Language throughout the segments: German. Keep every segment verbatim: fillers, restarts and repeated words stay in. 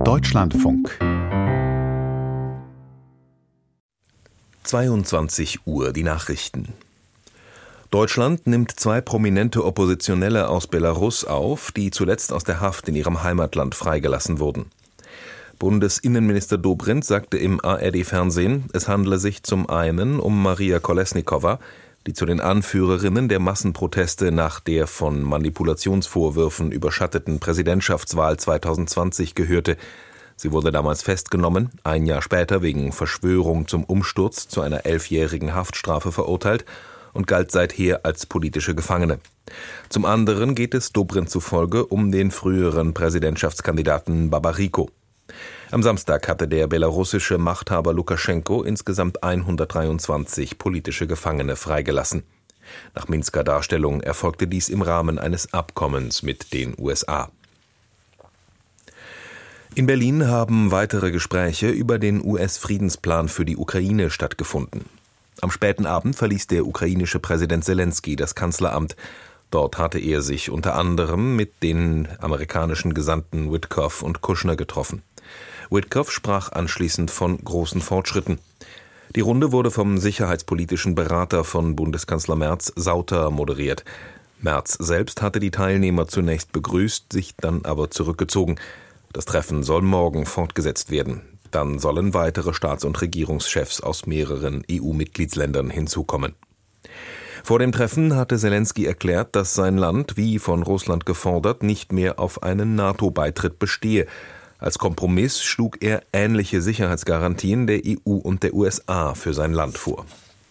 Deutschlandfunk. zweiundzwanzig Uhr, die Nachrichten. Deutschland nimmt zwei prominente Oppositionelle aus Belarus auf, die zuletzt aus der Haft in ihrem Heimatland freigelassen wurden. Bundesinnenminister Dobrindt sagte im A R D-Fernsehen, es handle sich zum einen um Maria Kolesnikova, die zu den Anführerinnen der Massenproteste nach der von Manipulationsvorwürfen überschatteten Präsidentschaftswahl zweitausendzwanzig gehörte. Sie wurde damals festgenommen, ein Jahr später wegen Verschwörung zum Umsturz zu einer elfjährigen Haftstrafe verurteilt und galt seither als politische Gefangene. Zum anderen geht es Dobrindt zufolge um den früheren Präsidentschaftskandidaten Babariko. Am Samstag hatte der belarussische Machthaber Lukaschenko insgesamt hundertdreiundzwanzig politische Gefangene freigelassen. Nach Minsker Darstellung erfolgte dies im Rahmen eines Abkommens mit den U S A. In Berlin haben weitere Gespräche über den U S-Friedensplan für die Ukraine stattgefunden. Am späten Abend verließ der ukrainische Präsident Selenskyj das Kanzleramt. Dort hatte er sich unter anderem mit den amerikanischen Gesandten Witkoff und Kushner getroffen. Witkoff sprach anschließend von großen Fortschritten. Die Runde wurde vom sicherheitspolitischen Berater von Bundeskanzler Merz, Sauter, moderiert. Merz selbst hatte die Teilnehmer zunächst begrüßt, sich dann aber zurückgezogen. Das Treffen soll morgen fortgesetzt werden. Dann sollen weitere Staats- und Regierungschefs aus mehreren E U-Mitgliedsländern hinzukommen. Vor dem Treffen hatte Selenskyj erklärt, dass sein Land, wie von Russland gefordert, nicht mehr auf einen NATO-Beitritt bestehe. Als Kompromiss schlug er ähnliche Sicherheitsgarantien der E U und der U S A für sein Land vor.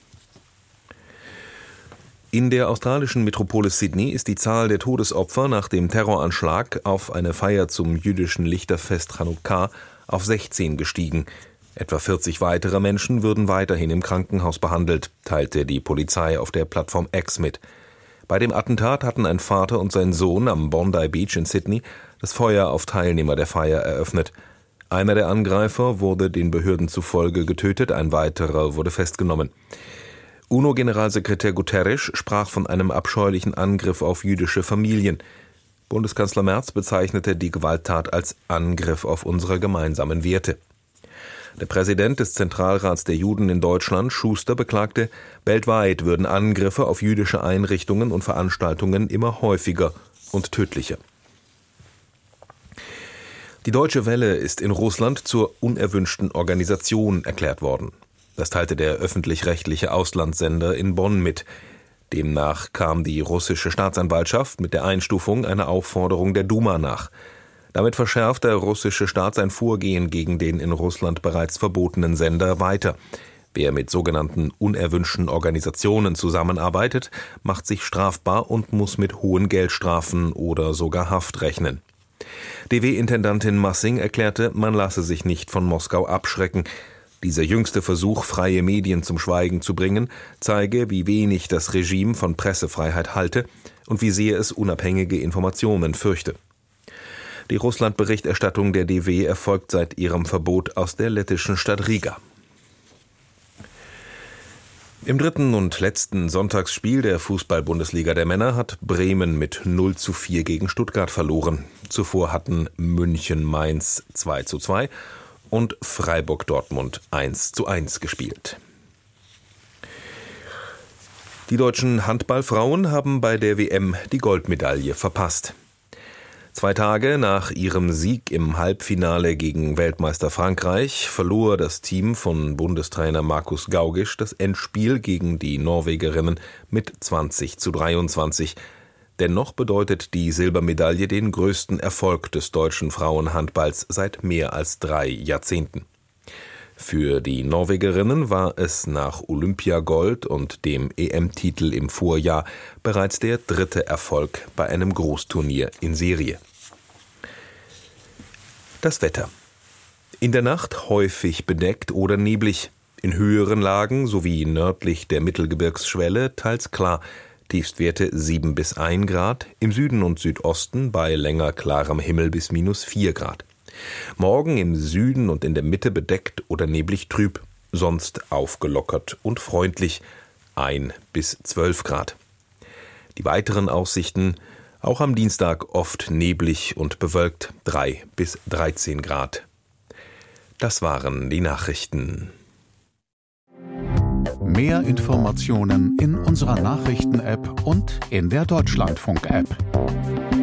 In der australischen Metropole Sydney ist die Zahl der Todesopfer nach dem Terroranschlag auf eine Feier zum jüdischen Lichterfest Chanukka auf sechzehn gestiegen. Etwa vierzig weitere Menschen würden weiterhin im Krankenhaus behandelt, teilte die Polizei auf der Plattform X mit. Bei dem Attentat hatten ein Vater und sein Sohn am Bondi Beach in Sydney das Feuer auf Teilnehmer der Feier eröffnet. Einer der Angreifer wurde den Behörden zufolge getötet, ein weiterer wurde festgenommen. UNO-Generalsekretär Guterres sprach von einem abscheulichen Angriff auf jüdische Familien. Bundeskanzler Merz bezeichnete die Gewalttat als Angriff auf unsere gemeinsamen Werte. Der Präsident des Zentralrats der Juden in Deutschland, Schuster, beklagte, weltweit würden Angriffe auf jüdische Einrichtungen und Veranstaltungen immer häufiger und tödlicher. Die Deutsche Welle ist in Russland zur unerwünschten Organisation erklärt worden. Das teilte der öffentlich-rechtliche Auslandssender in Bonn mit. Demnach kam die russische Staatsanwaltschaft mit der Einstufung einer Aufforderung der Duma nach. Damit verschärft der russische Staat sein Vorgehen gegen den in Russland bereits verbotenen Sender weiter. Wer mit sogenannten unerwünschten Organisationen zusammenarbeitet, macht sich strafbar und muss mit hohen Geldstrafen oder sogar Haft rechnen. D W-Intendantin Massing erklärte, man lasse sich nicht von Moskau abschrecken. Dieser jüngste Versuch, freie Medien zum Schweigen zu bringen, zeige, wie wenig das Regime von Pressefreiheit halte und wie sehr es unabhängige Informationen fürchte. Die Russland-Berichterstattung der D W erfolgt seit ihrem Verbot aus der lettischen Stadt Riga. Im dritten und letzten Sonntagsspiel der Fußball-Bundesliga der Männer hat Bremen mit null zu vier gegen Stuttgart verloren. Zuvor hatten München-Mainz zwei zu zwei und Freiburg-Dortmund eins zu eins gespielt. Die deutschen Handballfrauen haben bei der W M die Goldmedaille verpasst. Zwei Tage nach ihrem Sieg im Halbfinale gegen Weltmeister Frankreich verlor das Team von Bundestrainer Markus Gaugisch das Endspiel gegen die Norwegerinnen mit zwanzig zu dreiundzwanzig. Dennoch bedeutet die Silbermedaille den größten Erfolg des deutschen Frauenhandballs seit mehr als drei Jahrzehnten. Für die Norwegerinnen war es nach Olympiagold und dem E M-Titel im Vorjahr bereits der dritte Erfolg bei einem Großturnier in Serie. Das Wetter. In der Nacht häufig bedeckt oder neblig, in höheren Lagen sowie nördlich der Mittelgebirgsschwelle teils klar, Tiefstwerte sieben bis ein Grad, im Süden und Südosten bei länger klarem Himmel bis minus vier Grad. Morgen im Süden und in der Mitte bedeckt oder neblig trüb, sonst aufgelockert und freundlich, ein bis zwölf Grad. Die weiteren Aussichten: Auch am Dienstag oft neblig und bewölkt, drei bis dreizehn Grad. Das waren die Nachrichten. Mehr Informationen in unserer Nachrichten-App und in der Deutschlandfunk-App.